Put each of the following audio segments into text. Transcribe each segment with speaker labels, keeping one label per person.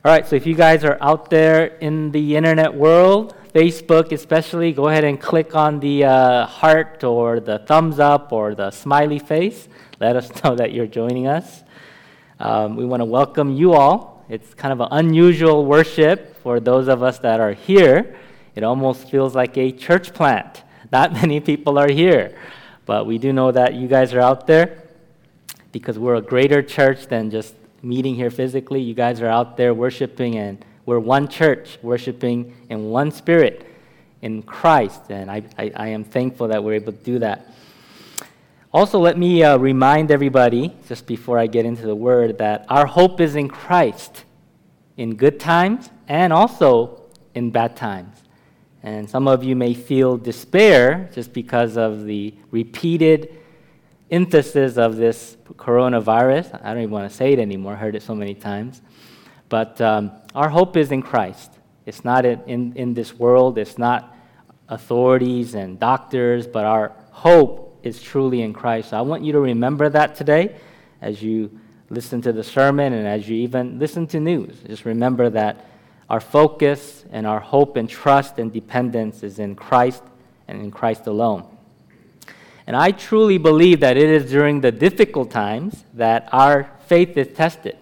Speaker 1: All right, so if you guys are out there in the internet world, Facebook especially, go ahead and click on the heart or the thumbs up or the smiley face. Let us know that you're joining us. We want to welcome you all. It's kind of an unusual worship for those of us that are here. It almost feels like a church plant. Not many people are here, but we do know that you guys are out there because we're a greater church than just meeting here physically. You guys are out there worshiping, and we're one church worshiping in one spirit in Christ, and I am thankful that we're able to do that. Also, let me remind everybody, just before I get into the word, that our hope is in Christ in good times and also in bad times. And some of you may feel despair just because of the repeated emphasis of this coronavirus. I don't even want to say it anymore. I heard it so many times. But our hope is in Christ. It's not in this world. It's not authorities and doctors, but our hope is truly in Christ. So I want you to remember that today as you listen to the sermon and as you even listen to news. Just remember that our focus and our hope and trust and dependence is in Christ and in Christ alone. And I truly believe that it is during the difficult times that our faith is tested.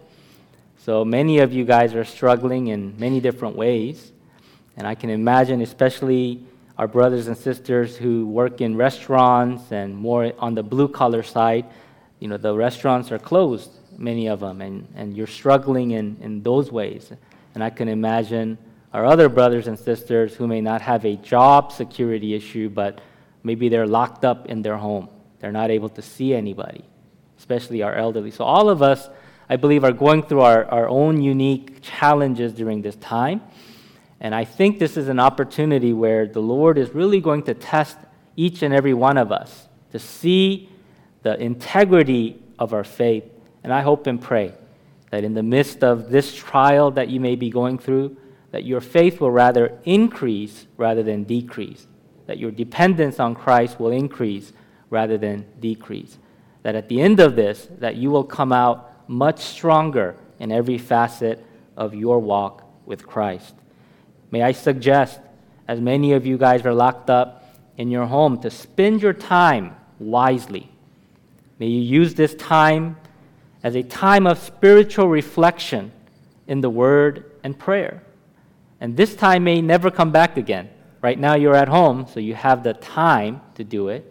Speaker 1: So many of you guys are struggling in many different ways. And I can imagine, especially our brothers and sisters who work in restaurants and more on the blue-collar side, the restaurants are closed, many of them, and you're struggling in those ways. And I can imagine our other brothers and sisters who may not have a job security issue, but maybe they're locked up in their home. They're not able to see anybody, especially our elderly. So all of us, I believe, are going through our own unique challenges during this time. And I think this is an opportunity where the Lord is really going to test each and every one of us to see the integrity of our faith. And I hope and pray that in the midst of this trial that you may be going through, that your faith will rather increase rather than decrease. That your dependence on Christ will increase rather than decrease. That at the end of this, that you will come out much stronger in every facet of your walk with Christ. May I suggest, as many of you guys are locked up in your home, to spend your time wisely. May you use this time as a time of spiritual reflection in the Word and prayer. And this time may never come back again. Right now you're at home, so you have the time to do it.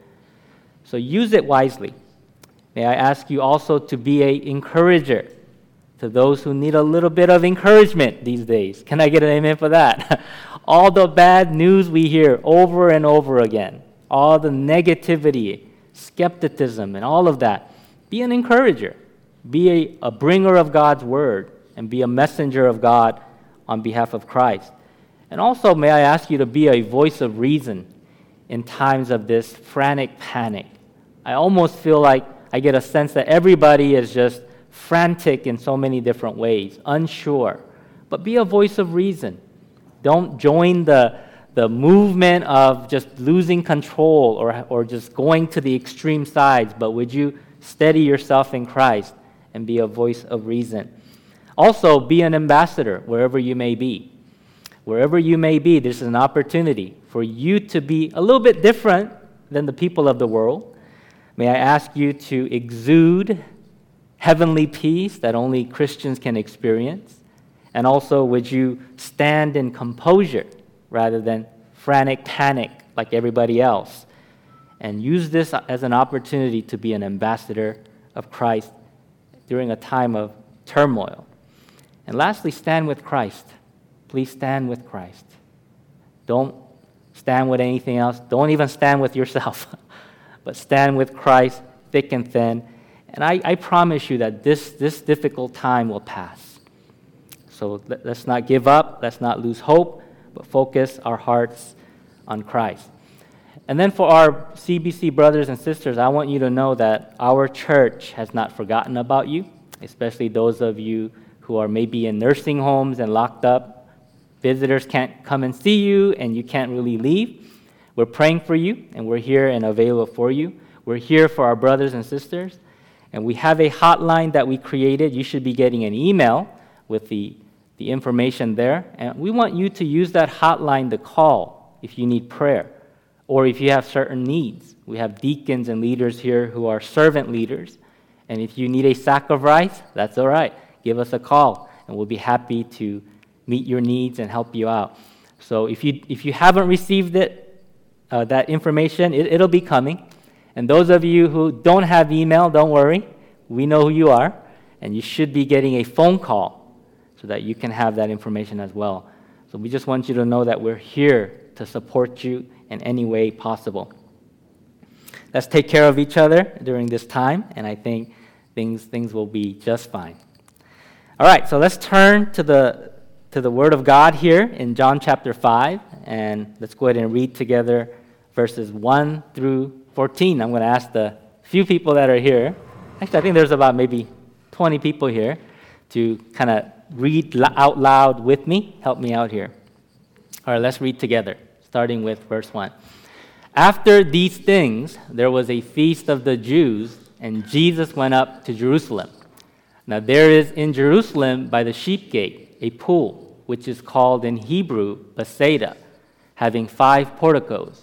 Speaker 1: So use it wisely. May I ask you also to be an encourager to those who need a little bit of encouragement these days. Can I get an amen for that? All the bad news we hear over and over again, all the negativity, skepticism, and all of that. Be an encourager. Be a bringer of God's word and be a messenger of God on behalf of Christ. And also, may I ask you to be a voice of reason in times of this frantic panic. I almost feel like I get a sense that everybody is just frantic in so many different ways, unsure. But be a voice of reason. Don't join the movement of just losing control or just going to the extreme sides, but would you steady yourself in Christ and be a voice of reason. Also, be an ambassador wherever you may be. Wherever you may be, this is an opportunity for you to be a little bit different than the people of the world. May I ask you to exude heavenly peace that only Christians can experience. And also, would you stand in composure rather than frantic panic like everybody else? And use this as an opportunity to be an ambassador of Christ during a time of turmoil. And lastly, stand with Christ. Please stand with Christ. Don't stand with anything else. Don't even stand with yourself. But stand with Christ, thick and thin. And I promise you that this difficult time will pass. So let's not give up. Let's not lose hope, but focus our hearts on Christ. And then for our CBC brothers and sisters, I want you to know that our church has not forgotten about you, especially those of you who are maybe in nursing homes and locked up. Visitors can't come and see you, and you can't really leave. We're praying for you, and we're here and available for you. We're here for our brothers and sisters, and we have a hotline that we created. You should be getting an email with the the information there. And we want you to use that hotline to call if you need prayer or if you have certain needs. We have deacons and leaders here who are servant leaders. And if you need a sack of rice, that's all right. Give us a call, and we'll be happy to meet your needs and help you out. So if you haven't received it, that information, it'll be coming. And those of you who don't have email, don't worry. We know who you are, and you should be getting a phone call so that you can have that information as well. So we just want you to know that we're here to support you in any way possible. Let's take care of each other during this time, and I think things will be just fine. All right, so let's turn to the Word of God here in John chapter 5, and let's go ahead and read together verses 1 through 14. I'm going to ask the few people that are here, actually I think there's about maybe 20 people here, to kind of read out loud with me. Help me out here. All right, let's read together, starting with verse 1. After these things, there was a feast of the Jews, and Jesus went up to Jerusalem. Now there is in Jerusalem by the sheep gate a pool, which is called in Hebrew Bethesda, having 5 porticos.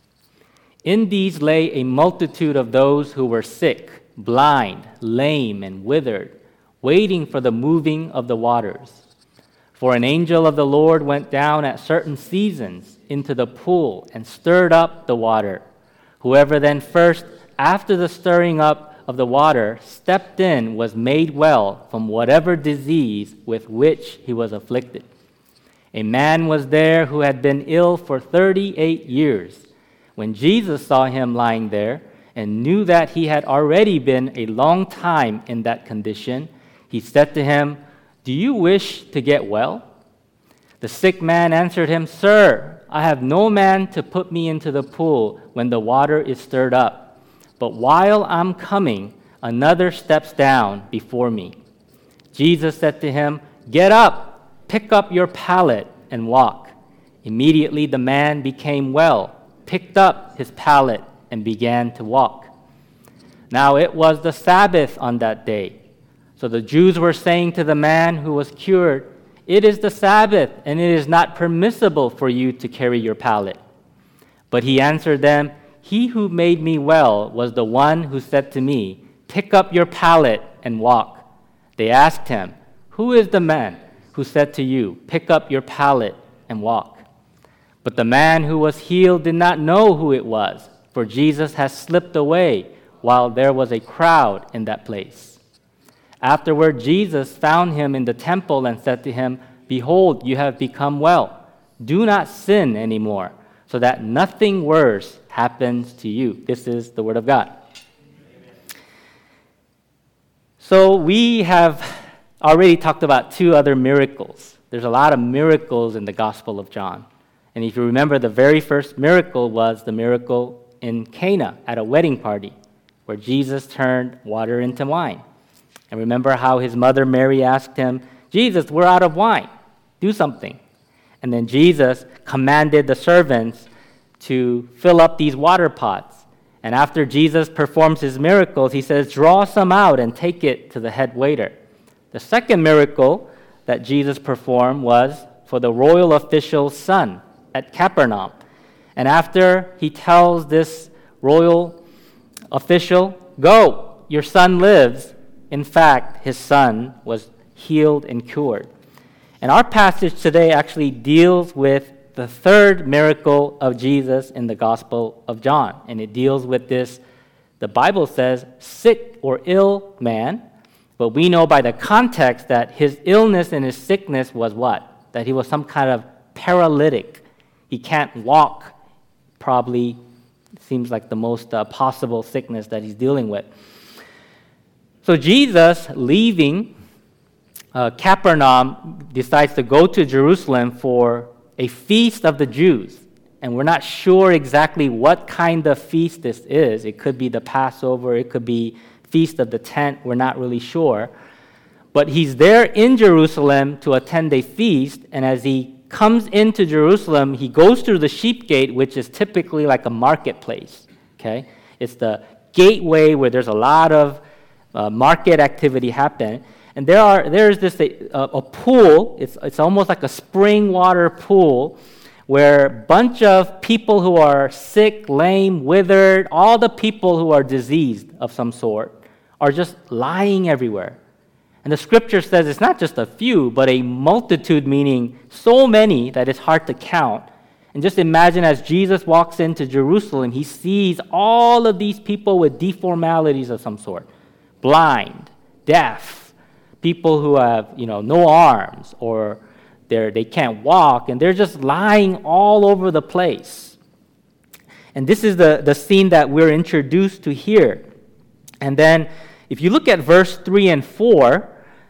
Speaker 1: In these lay a multitude of those who were sick, blind, lame, and withered, waiting for the moving of the waters. For an angel of the Lord went down at certain seasons into the pool and stirred up the water. Whoever then first, after the stirring up of the water, stepped in was made well from whatever disease with which he was afflicted. A man was there who had been ill for 38 years. When Jesus saw him lying there and knew that he had already been a long time in that condition, he said to him, "Do you wish to get well?" The sick man answered him, "Sir, I have no man to put me into the pool when the water is stirred up. But while I'm coming, another steps down before me." Jesus said to him, "Get up, pick up your pallet, and walk." Immediately the man became well, picked up his pallet, and began to walk. Now it was the Sabbath on that day. So the Jews were saying to the man who was cured, "It is the Sabbath, and it is not permissible for you to carry your pallet." But he answered them, "He who made me well was the one who said to me, 'Pick up your pallet and walk.'" They asked him, "Who is the man who said to you, 'Pick up your pallet and walk'?" But the man who was healed did not know who it was, for Jesus had slipped away while there was a crowd in that place. Afterward, Jesus found him in the temple and said to him, "Behold, you have become well. Do not sin anymore, so that nothing worse happens to you." This is the word of God. So we have already talked about 2 other miracles. There's a lot of miracles in the Gospel of John. And if you remember, the very first miracle was the miracle in Cana at a wedding party, where Jesus turned water into wine. And remember how his mother Mary asked him, "Jesus, we're out of wine. Do something." And then Jesus commanded the servants to fill up these water pots. And after Jesus performs his miracles, he says, "Draw some out and take it to the head waiter." The second miracle that Jesus performed was for the royal official's son at Capernaum. And after he tells this royal official, "Go, your son lives," in fact, his son was healed and cured. And our passage today actually deals with the third miracle of Jesus in the Gospel of John. And it deals with this, the Bible says, sick or ill man. But we know by the context that his illness and his sickness was what? That he was some kind of paralytic. He can't walk, probably seems like the most possible sickness that he's dealing with. So Jesus, leaving Capernaum, decides to go to Jerusalem for a feast of the Jews. And we're not sure exactly what kind of feast this is. It could be the Passover, it could be Feast of the Tent, we're not really sure. But he's there in Jerusalem to attend a feast, and as he comes into Jerusalem, he goes through the sheep gate, which is typically like a marketplace. Okay, it's the gateway where there's a lot of market activity happen. And there's this a pool. It's almost like a spring water pool where a bunch of people who are sick, lame, withered, all the people who are diseased of some sort are just lying everywhere. And the scripture says it's not just a few, but a multitude, meaning so many that it's hard to count. And just imagine as Jesus walks into Jerusalem, he sees all of these people with deformalities of some sort. Blind, deaf, people who have, no arms, or they can't walk, and they're just lying all over the place. And this is the scene that we're introduced to here. And then if you look at verse 3 and 4,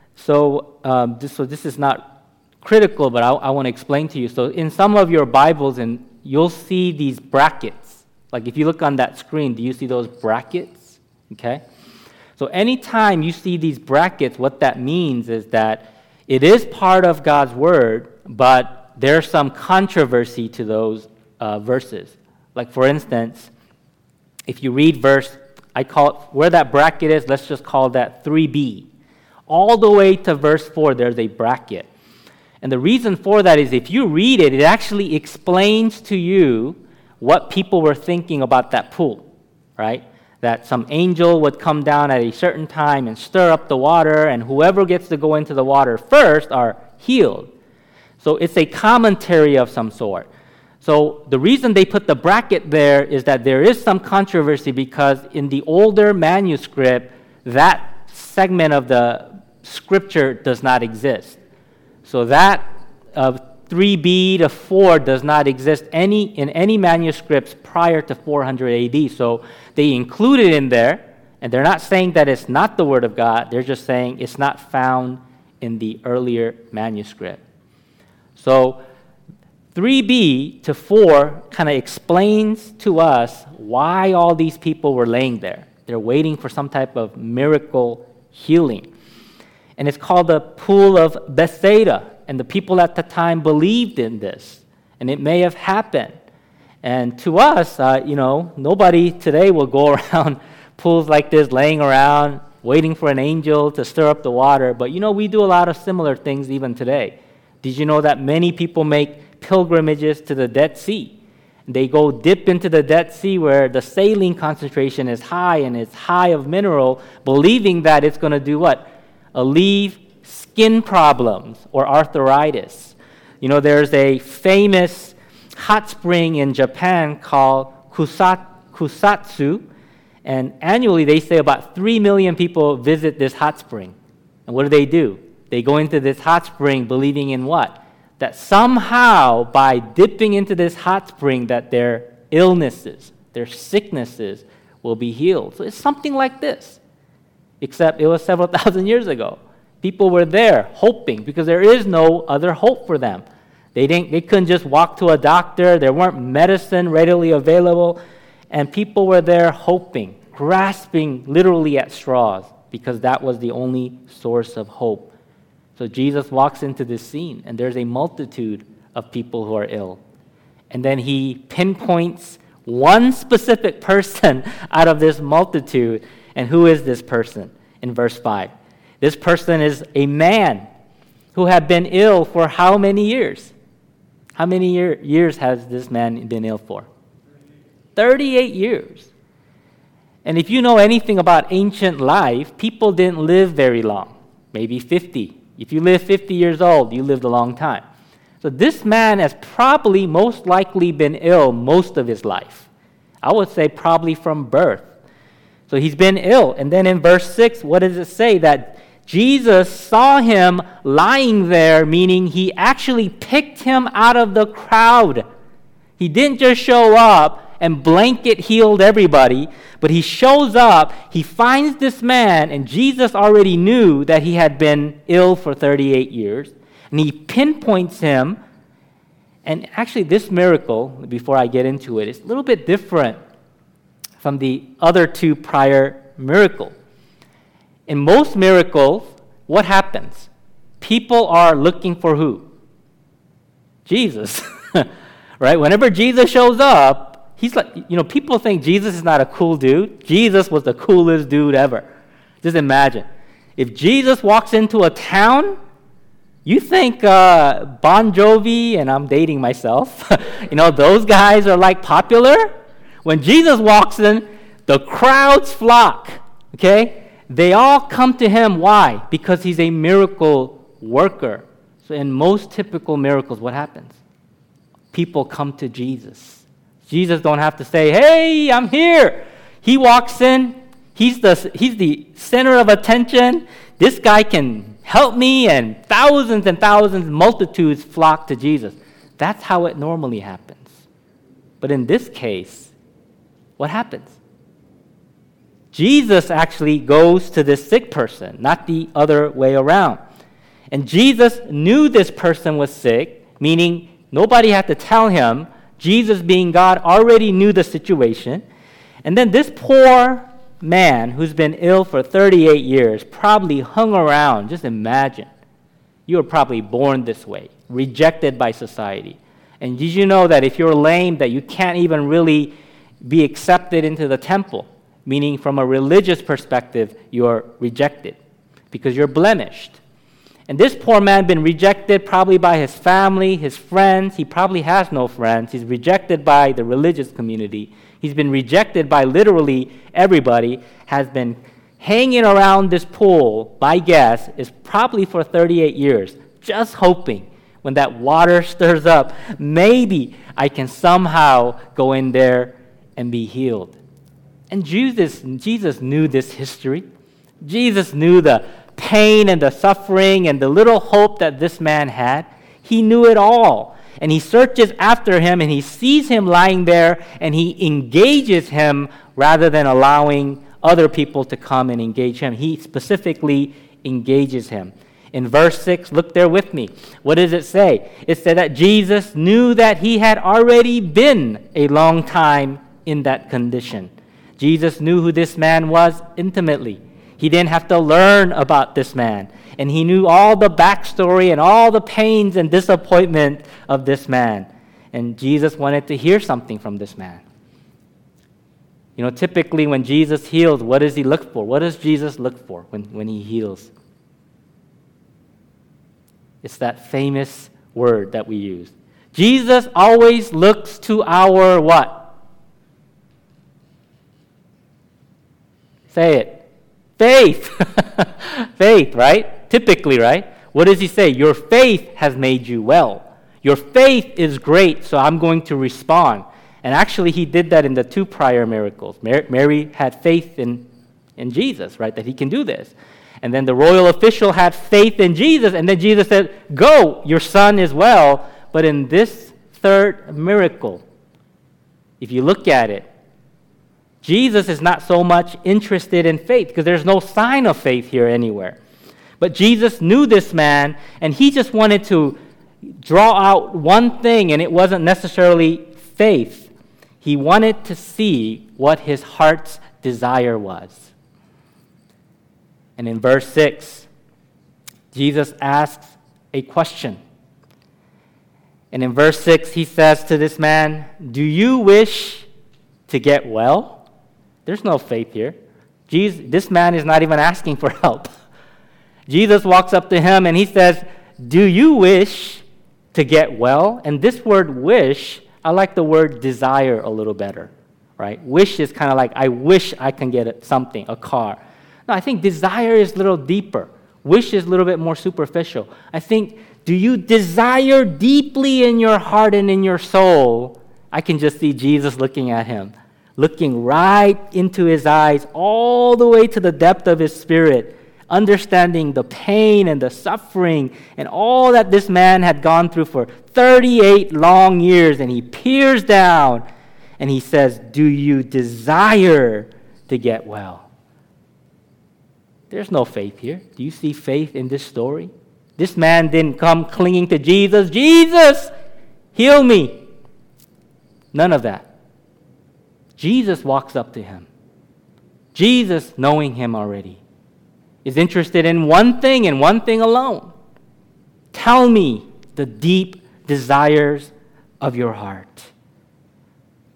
Speaker 1: this is not critical, but I want to explain to you. So in some of your Bibles, and you'll see these brackets. Like if you look on that screen, do you see those brackets? Okay. So anytime you see these brackets, what that means is that it is part of God's word, but there's some controversy to those verses. Like for instance, if you read verse, I call it, where that bracket is, let's just call that 3b. All the way to verse 4, there's a bracket. And the reason for that is if you read it, it actually explains to you what people were thinking about that pool, right? That some angel would come down at a certain time and stir up the water, and whoever gets to go into the water first are healed. So it's a commentary of some sort. So the reason they put the bracket there is that there is some controversy because in the older manuscript, that segment of the scripture does not exist. So that 3b to 4 does not exist in any manuscripts prior to 400 AD. So they include it in there, and they're not saying that it's not the Word of God. They're just saying it's not found in the earlier manuscript. So 3b to 4 kind of explains to us why all these people were laying there. They're waiting for some type of miracle healing. And it's called the Pool of Bethesda. And the people at the time believed in this. And it may have happened. And to us, nobody today will go around pools like this, laying around, waiting for an angel to stir up the water. But we do a lot of similar things even today. Did you know that many people make pilgrimages to the Dead Sea? They go dip into the Dead Sea where the saline concentration is high and it's high of mineral, believing that it's going to do what? Alleviate skin problems or arthritis. There's a famous hot spring in Japan called Kusatsu, and annually they say about 3 million people visit this hot spring. And what do? They go into this hot spring believing in what? That somehow by dipping into this hot spring that their illnesses, their sicknesses will be healed. So it's something like this, except it was several thousand years ago. People were there hoping because there is no other hope for them. They couldn't just walk to a doctor. There weren't medicine readily available. And people were there hoping, grasping literally at straws because that was the only source of hope. So Jesus walks into this scene and there's a multitude of people who are ill. And then he pinpoints one specific person out of this multitude. And who is this person? In verse 5. This person is a man who had been ill for how many years? How many years has this man been ill for? 38 years. And if you know anything about ancient life, people didn't live very long, maybe 50. If you live 50 years old, you lived a long time. So this man has probably most likely been ill most of his life. I would say probably from birth. So he's been ill. And then in verse 6, what does it say? That Jesus saw him lying there, meaning he actually picked him out of the crowd. He didn't just show up and blanket healed everybody, but he shows up, he finds this man, and Jesus already knew that he had been ill for 38 years, and he pinpoints him. And actually this miracle, before I get into it, is a little bit different from the other two prior miracles. In most miracles, what happens? People are looking for who? Jesus, right? Whenever Jesus shows up, he's like, people think Jesus is not a cool dude. Jesus was the coolest dude ever. Just imagine. If Jesus walks into a town, you think Bon Jovi, and I'm dating myself, those guys are like popular? When Jesus walks in, the crowds flock, okay? They all come to him. Why? Because he's a miracle worker. So in most typical miracles, what happens? People come to Jesus. Jesus don't have to say, hey, I'm here. He walks in. He's the center of attention. This guy can help me, and thousands, multitudes flock to Jesus. That's how it normally happens. But in this case, what happens? Jesus actually goes to this sick person, not the other way around. And Jesus knew this person was sick, meaning nobody had to tell him. Jesus, being God, already knew the situation. And then this poor man who's been ill for 38 years probably hung around. Just imagine. You were probably born this way, rejected by society. And did you know that if you're lame, that you can't even really be accepted into the temple? Meaning from a religious perspective, you're rejected because you're blemished. And this poor man been rejected probably by his family, his friends. He probably has no friends. He's rejected by the religious community. He's been rejected by literally everybody, has been hanging around this pool, my guess, is probably for 38 years, just hoping when that water stirs up, maybe I can somehow go in there and be healed. And Jesus knew this history. Jesus knew the pain and the suffering and the little hope that this man had. He knew it all. And he searches after him, and he sees him lying there, and he engages him rather than allowing other people to come and engage him. He specifically engages him. In verse 6, look there with me. What does it say? It said that Jesus knew that he had already been a long time in that condition. Jesus knew who this man was intimately. He didn't have to learn about this man. And he knew all the backstory and all the pains and disappointment of this man. And Jesus wanted to hear something from this man. Typically when Jesus heals, what does he look for? What does Jesus look for when he heals? It's that famous word that we use. Jesus always looks to our what? Say it. Faith. Faith, right? Typically, right? What does he say? Your faith has made you well. Your faith is great, so I'm going to respond. And actually, he did that in the two prior miracles. Mary had faith in Jesus, right? That he can do this. And then the royal official had faith in Jesus, and then Jesus said, go, your son is well. But in this third miracle, if you look at it, Jesus is not so much interested in faith because there's no sign of faith here anywhere. But Jesus knew this man, and he just wanted to draw out one thing, and it wasn't necessarily faith. He wanted to see what his heart's desire was. And in verse 6, Jesus asks a question. And in verse 6, he says to this man, do you wish to get well? There's no faith here. This man is not even asking for help. Jesus walks up to him and he says, do you wish to get well? And this word wish, I like the word desire a little better, right? Wish is kind of like, I wish I can get something, a car. No, I think desire is a little deeper. Wish is a little bit more superficial. I think, do you desire deeply in your heart and in your soul? I can just see Jesus looking at him, looking right into his eyes, all the way to the depth of his spirit, understanding the pain and the suffering and all that this man had gone through for 38 long years. And he peers down and he says, do you desire to get well? There's no faith here. Do you see faith in this story? This man didn't come clinging to Jesus. Jesus, heal me. None of that. Jesus walks up to him. Jesus, knowing him already, is interested in one thing and one thing alone. Tell me the deep desires of your heart.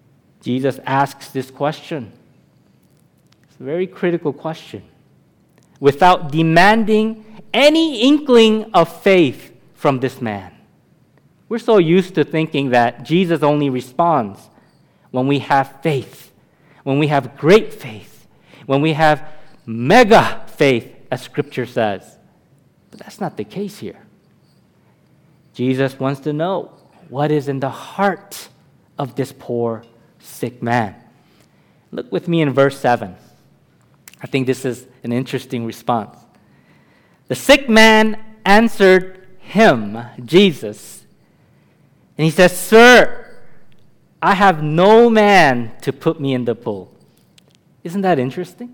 Speaker 1: Jesus asks this question. It's a very critical question. without demanding any inkling of faith from this man. We're so used to thinking that Jesus only responds when we have faith, when we have great faith, when we have mega faith, as Scripture says. But that's not the case here. Jesus wants to know what is in the heart of this poor, sick man. Look with me in verse 7. I think this is an interesting response. The sick man answered him, Jesus, and he says, Sir, I have no man to put me in the pool. Isn't that interesting?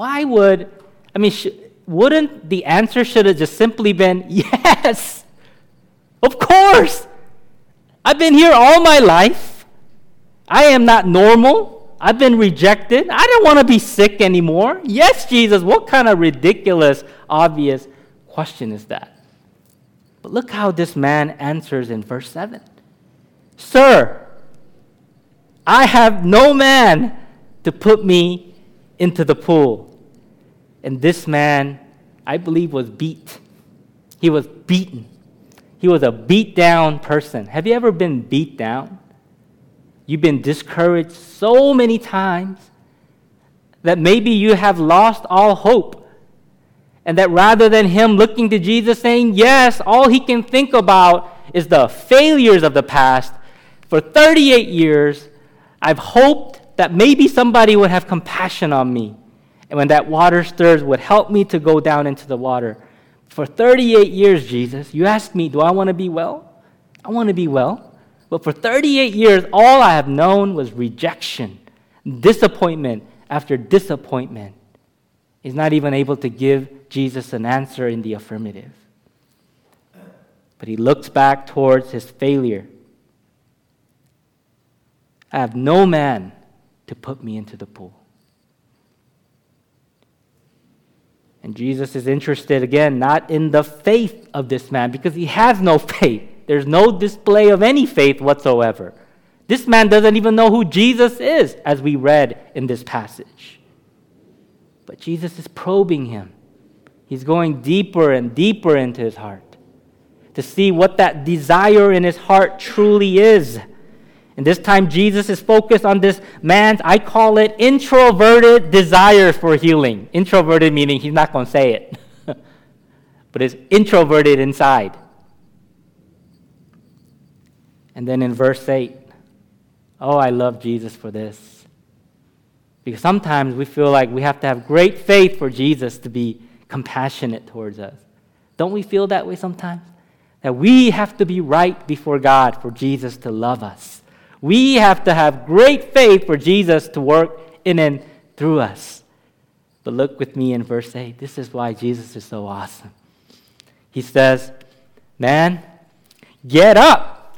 Speaker 1: Wouldn't the answer should have just simply been, yes, of course. I've been here all my life. I am not normal. I've been rejected. I don't want to be sick anymore. Yes, Jesus, what kind of ridiculous, obvious question is that? But look how this man answers in verse 7. Sir, I have no man to put me into the pool. And this man, I believe, was beat. He was beaten. He was a beat down person. Have you ever been beat down? You've been discouraged so many times that maybe you have lost all hope. And that rather than him looking to Jesus saying, yes, all he can think about is the failures of the past. For 38 years, I've hoped that maybe somebody would have compassion on me. And when that water stirs, would help me to go down into the water. For 38 years, Jesus, you asked me, do I want to be well? I want to be well. But for 38 years, all I have known was rejection, disappointment after disappointment. He's not even able to give Jesus an answer in the affirmative. But he looks back towards his failure. I have no man to put me into the pool. And Jesus is interested, again, not in the faith of this man, because he has no faith. There's no display of any faith whatsoever. This man doesn't even know who Jesus is, as we read in this passage. But Jesus is probing him. He's going deeper and deeper into his heart to see what that desire in his heart truly is. And this time, Jesus is focused on this man's, I call it, introverted desire for healing. Introverted meaning he's not going to say it, but it's introverted inside. And then in verse 8, oh, I love Jesus for this. Because sometimes we feel like we have to have great faith for Jesus to be compassionate towards us. Don't we feel that way sometimes? That we have to be right before God for Jesus to love us. We have to have great faith for Jesus to work in and through us. But look with me in verse 8. This is why Jesus is so awesome. He says, man, get up.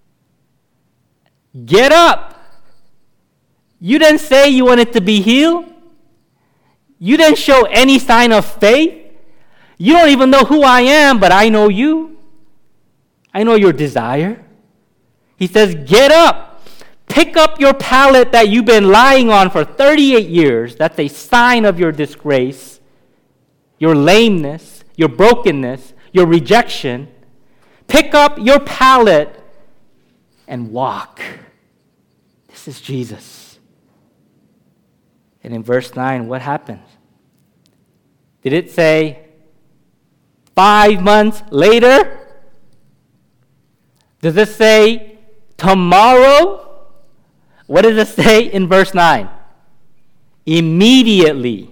Speaker 1: Get up. You didn't say you wanted to be healed. You didn't show any sign of faith. You don't even know who I am, but I know you. I know your desire. He says, get up. Pick up your pallet that you've been lying on for 38 years. That's a sign of your disgrace, your lameness, your brokenness, your rejection. Pick up your pallet and walk. This is Jesus. And in verse 9, what happens? Did it say 5 months later? Does it say tomorrow? What does it say in verse 9? Immediately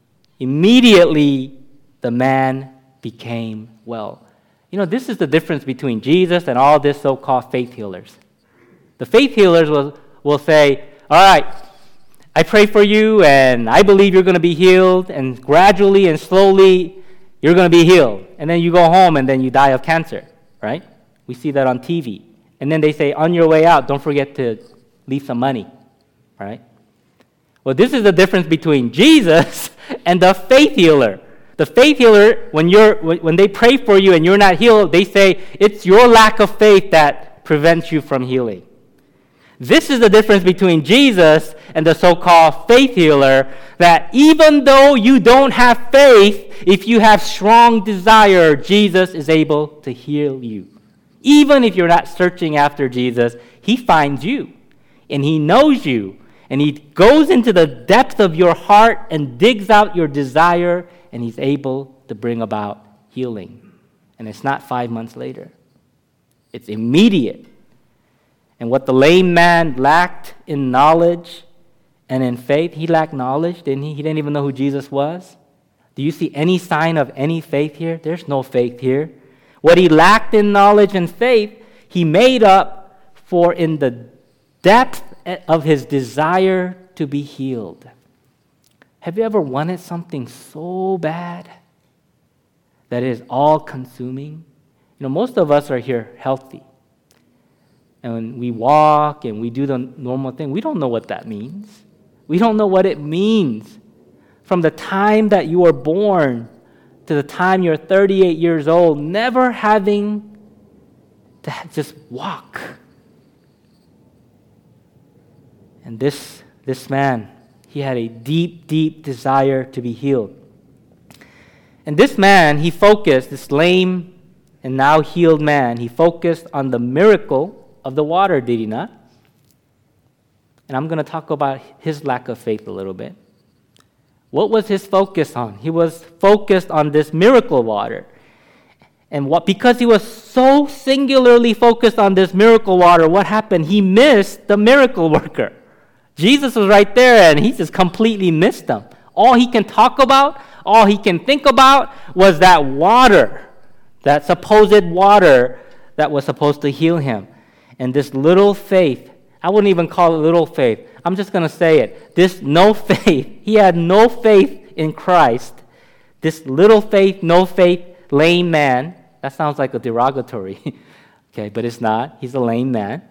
Speaker 1: the man became well. You know, this is the difference between Jesus and all this so-called faith healers. The faith healers will say, all right, I pray for you and I believe you're going to be healed, and gradually and slowly you're going to be healed. And then you go home and then you die of cancer, right? We see that on TV. And then they say, on your way out, don't forget to leave some money, right? Well, this is the difference between Jesus and the faith healer. The faith healer, when they pray for you and you're not healed, they say it's your lack of faith that prevents you from healing. This is the difference between Jesus and the so-called faith healer, that even though you don't have faith, if you have strong desire, Jesus is able to heal you. Even if you're not searching after Jesus, he finds you, and he knows you, and he goes into the depth of your heart and digs out your desire, and he's able to bring about healing. And it's not 5 months later. It's immediate. And what the lame man lacked in knowledge and in faith, he lacked knowledge, didn't he? He didn't even know who Jesus was. Do you see any sign of any faith here? There's no faith here. What he lacked in knowledge and faith, he made up for in the depth of his desire to be healed. Have you ever wanted something so bad that it is all-consuming? You know, most of us are here healthy. And when we walk and we do the normal thing, we don't know what that means. We don't know what it means from the time that you were born to the time you're 38 years old, never having to just walk. And this man, he had a deep, deep desire to be healed. And this man, he focused, this lame and now healed man, he focused on the miracle of the water, did he not? And I'm going to talk about his lack of faith a little bit. What was his focus on? He was focused on this miracle water. And because he was so singularly focused on this miracle water, what happened? He missed the miracle worker. Jesus was right there, and he just completely missed him. All he can talk about, all he can think about was that water, that supposed water that was supposed to heal him. And this little faith, I wouldn't even call it little faith. I'm just going to say it. This no faith, he had no faith in Christ. This little faith, no faith, lame man, that sounds like a derogatory, okay, but it's not. He's a lame man.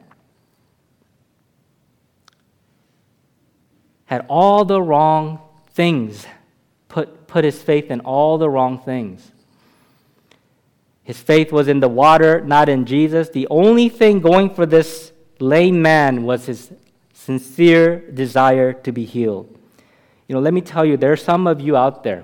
Speaker 1: Had all the wrong things, put his faith in all the wrong things. His faith was in the water, not in Jesus. The only thing going for this lame man was his sincere desire to be healed. You know, let me tell you, there are some of you out there,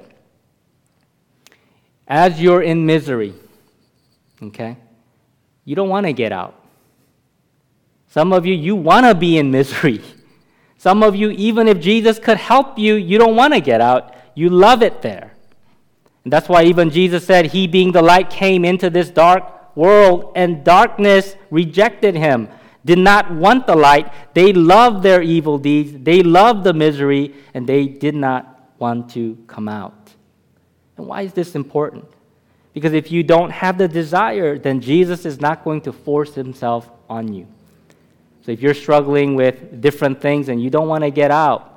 Speaker 1: as you're in misery, okay, you don't want to get out. Some of you, you want to be in misery. Some of you, even if Jesus could help you, you don't want to get out. You love it there. And that's why even Jesus said, he being the light came into this dark world, and darkness rejected him, did not want the light. They loved their evil deeds. They loved the misery, and they did not want to come out. And why is this important? Because if you don't have the desire, then Jesus is not going to force himself on you. So if you're struggling with different things and you don't want to get out,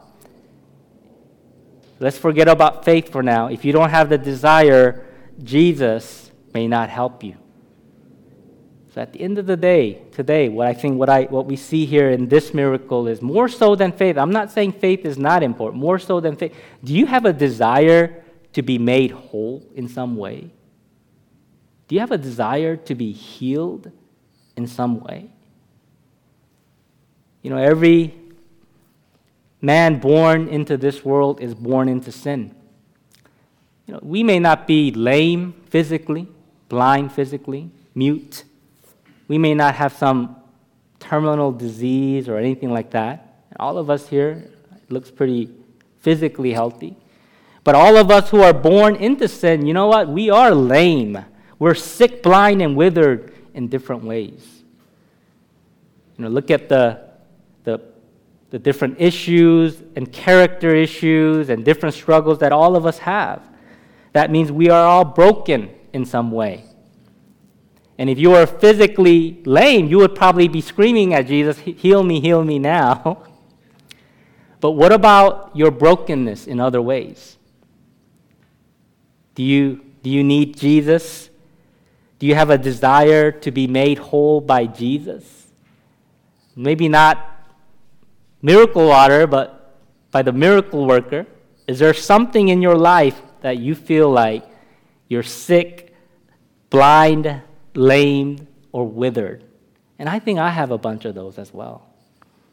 Speaker 1: let's forget about faith for now. If you don't have the desire, Jesus may not help you. So at the end of the day, today, what we see here in this miracle is more so than faith. I'm not saying faith is not important, more so than faith. Do you have a desire to be made whole in some way? Do you have a desire to be healed in some way? You know, every man born into this world is born into sin. You know, we may not be lame physically, blind physically, mute. We may not have some terminal disease or anything like that. All of us here looks pretty physically healthy. But all of us who are born into sin, you know what? We are lame. We're sick, blind, and withered in different ways. You know, look at the different issues and character issues and different struggles that all of us have. That means we are all broken in some way. And if you are physically lame, you would probably be screaming at Jesus, heal me now. But what about your brokenness in other ways? Do you need Jesus? Do you have a desire to be made whole by Jesus? Maybe not miracle water, but by the miracle worker. Is there something in your life that you feel like you're sick, blind, lame, or withered? And I think I have a bunch of those as well.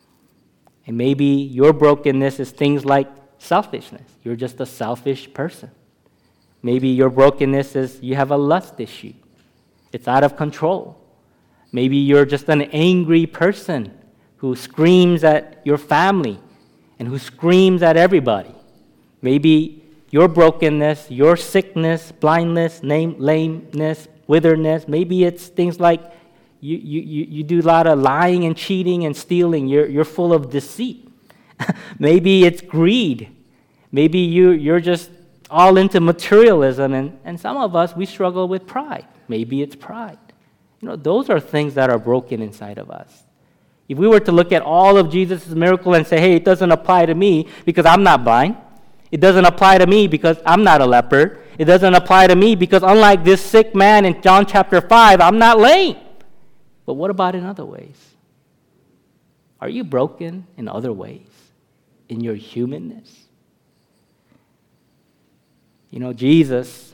Speaker 1: And maybe your brokenness is things like selfishness. You're just a selfish person. Maybe your brokenness is you have a lust issue. It's out of control. Maybe you're just an angry person who screams at your family and who screams at everybody. Maybe your brokenness, your sickness, blindness, lameness, witheredness, maybe it's things like you do a lot of lying and cheating and stealing. You're full of deceit. Maybe it's greed. Maybe you're just all into materialism. And some of us, we struggle with pride. Maybe it's pride. Those are things that are broken inside of us. If we were to look at all of Jesus' miracles and say, hey, it doesn't apply to me because I'm not blind. It doesn't apply to me because I'm not a leper. It doesn't apply to me because unlike this sick man in John chapter 5, I'm not lame. But what about in other ways? Are you broken in other ways? In your humanness? Jesus,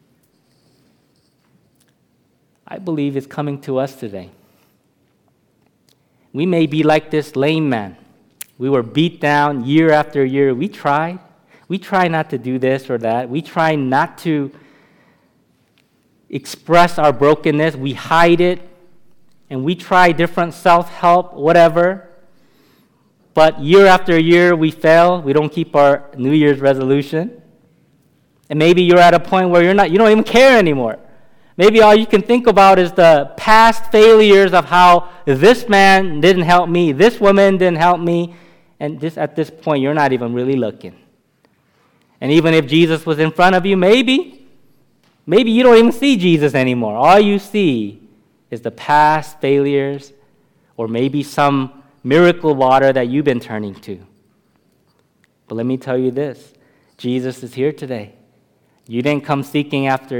Speaker 1: I believe, is coming to us today. We may be like this lame man. We were beat down year after year. We try not to do this or that. We try not to express our brokenness. We hide it. And we try different self-help, whatever. But year after year, we fail. We don't keep our New Year's resolution. And maybe you're at a point where you don't even care anymore. Maybe all you can think about is the past failures of how this man didn't help me, this woman didn't help me, and at this point, you're not even really looking. And even if Jesus was in front of you, maybe you don't even see Jesus anymore. All you see is the past failures or maybe some miracle water that you've been turning to. But let me tell you this, Jesus is here today. You didn't come seeking after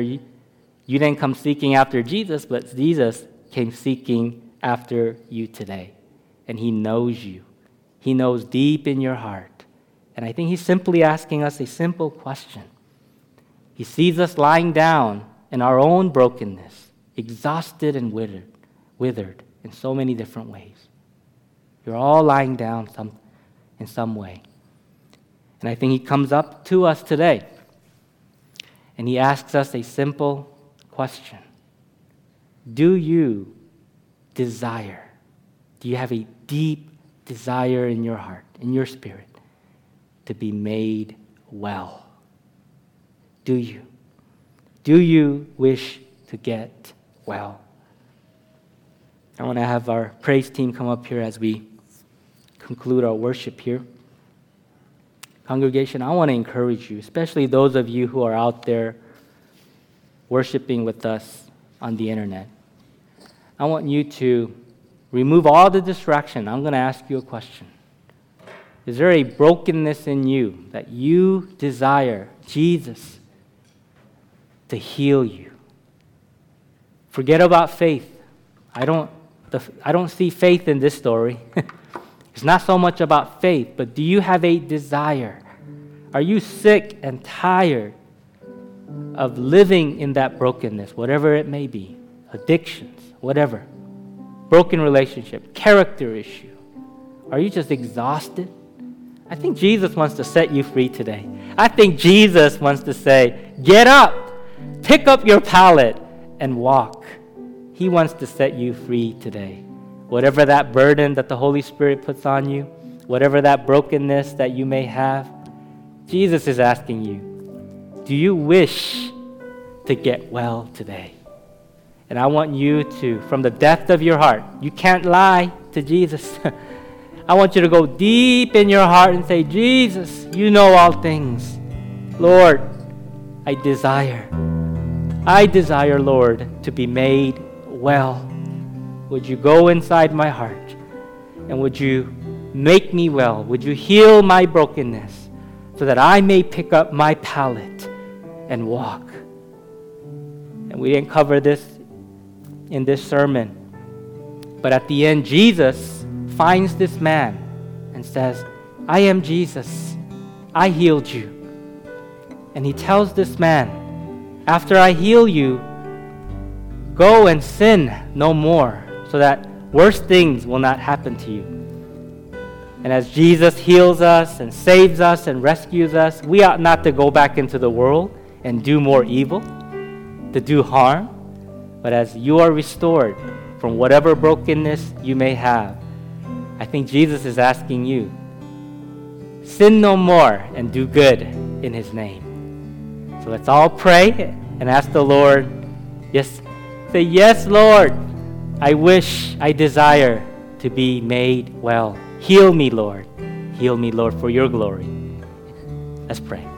Speaker 1: Jesus, but Jesus came seeking after you today. And he knows you. He knows deep in your heart. And I think he's simply asking us a simple question. He sees us lying down in our own brokenness, exhausted and withered in so many different ways. You're all lying down in some way. And I think he comes up to us today and he asks us a simple question. Do you desire? Do you have a deep desire in your heart, in your spirit, to be made well? Do you? Do you wish to get well? I want to have our praise team come up here as we conclude our worship here. Congregation, I want to encourage you, especially those of you who are out there worshiping with us on the internet. I want you to remove all the distraction. I'm going to ask you a question. Is there a brokenness in you that you desire Jesus to heal you? Forget about faith. I don't see faith in this story. It's not so much about faith, but do you have a desire? Are you sick and tired of living in that brokenness, whatever it may be? Addictions, whatever. Broken relationship, character issue. Are you just exhausted? I think Jesus wants to set you free today. I think Jesus wants to say, get up, pick up your pallet, and walk. He wants to set you free today. Whatever that burden that the Holy Spirit puts on you, whatever that brokenness that you may have, Jesus is asking you, do you wish to get well today? And I want you to, from the depth of your heart, you can't lie to Jesus. I want you to go deep in your heart and say, Jesus, you know all things. Lord, I desire, Lord, to be made well. Would you go inside my heart and would you make me well? Would you heal my brokenness so that I may pick up my pallet and walk? And we didn't cover this in this sermon, but at the end, Jesus finds this man and says, I am Jesus. I healed you. And he tells this man, after I heal you, go and sin no more, so that worse things will not happen to you. And as Jesus heals us and saves us and rescues us, we ought not to go back into the world and do more evil, to do harm. But as you are restored from whatever brokenness you may have, I think Jesus is asking you, sin no more and do good in His name. So let's all pray and ask the Lord, say, yes, Lord, I wish, I desire to be made well. Heal me, Lord. Heal me, Lord, for your glory. Let's pray.